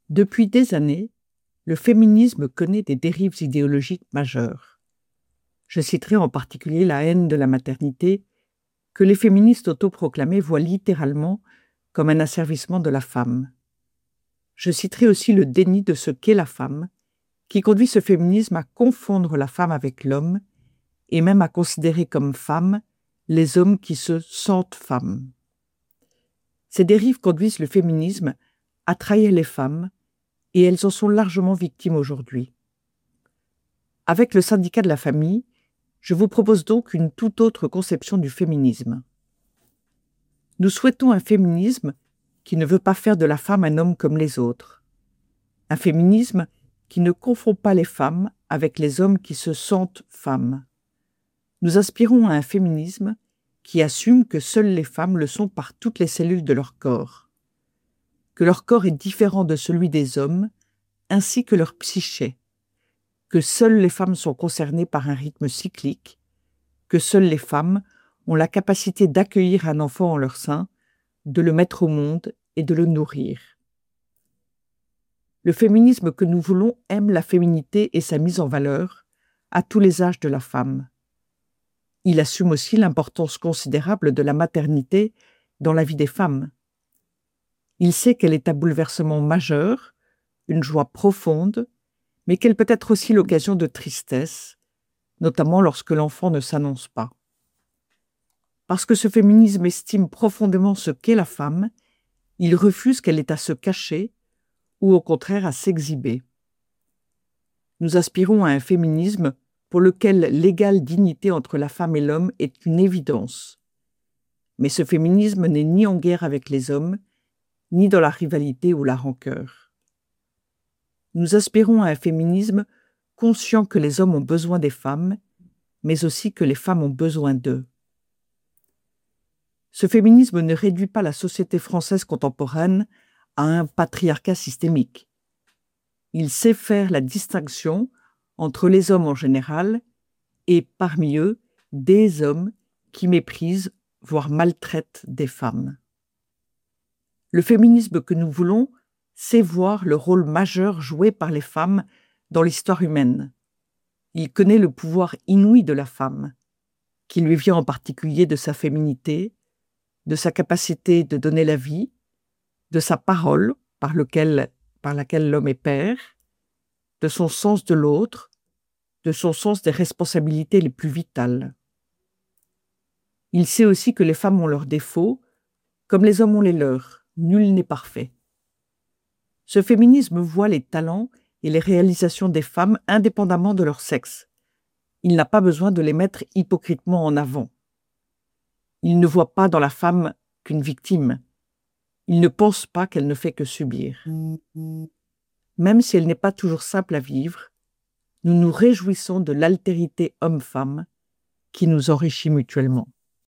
Depuis des années, le féminisme connaît des dérives idéologiques majeures. Je citerai en particulier la haine de la maternité, que les féministes autoproclamées voient littéralement comme un asservissement de la femme. Je citerai aussi le déni de ce qu'est la femme, qui conduit ce féminisme à confondre la femme avec l'homme et même à considérer comme femmes les hommes qui se sentent femmes. Ces dérives conduisent le féminisme à trahir les femmes et elles en sont largement victimes aujourd'hui. Avec le syndicat de la famille, je vous propose donc une toute autre conception du féminisme. Nous souhaitons un féminisme qui ne veut pas faire de la femme un homme comme les autres. Un féminisme qui ne confond pas les femmes avec les hommes qui se sentent femmes. Nous aspirons à un féminisme qui assume que seules les femmes le sont par toutes les cellules de leur corps, que leur corps est différent de celui des hommes, ainsi que leur psyché, que seules les femmes sont concernées par un rythme cyclique, que seules les femmes ont la capacité d'accueillir un enfant en leur sein, de le mettre au monde et de le nourrir. Le féminisme que nous voulons aime la féminité et sa mise en valeur à tous les âges de la femme. Il assume aussi l'importance considérable de la maternité dans la vie des femmes. Il sait qu'elle est un bouleversement majeur, une joie profonde, mais qu'elle peut être aussi l'occasion de tristesse, notamment lorsque l'enfant ne s'annonce pas. Parce que ce féminisme estime profondément ce qu'est la femme, il refuse qu'elle ait à se cacher ou au contraire à s'exhiber. Nous aspirons à un féminisme pour lequel l'égale dignité entre la femme et l'homme est une évidence. Mais ce féminisme n'est ni en guerre avec les hommes, ni dans la rivalité ou la rancœur. Nous aspirons à un féminisme conscient que les hommes ont besoin des femmes, mais aussi que les femmes ont besoin d'eux. Ce féminisme ne réduit pas la société française contemporaine à un patriarcat systémique. Il sait faire la distinction entre les hommes en général et, parmi eux, des hommes qui méprisent, voire maltraitent des femmes. Le féminisme que nous voulons, c'est voir le rôle majeur joué par les femmes dans l'histoire humaine. Il connaît le pouvoir inouï de la femme, qui lui vient en particulier de sa féminité, de sa capacité de donner la vie, de sa parole par laquelle l'homme est père, de son sens de l'autre, de son sens des responsabilités les plus vitales. Il sait aussi que les femmes ont leurs défauts, comme les hommes ont les leurs, nul n'est parfait. Ce féminisme voit les talents et les réalisations des femmes indépendamment de leur sexe. Il n'a pas besoin de les mettre hypocritement en avant. Il ne voit pas dans la femme qu'une victime. Il ne pense pas qu'elle ne fait que subir. Même si elle n'est pas toujours simple à vivre, nous nous réjouissons de l'altérité homme-femme qui nous enrichit mutuellement.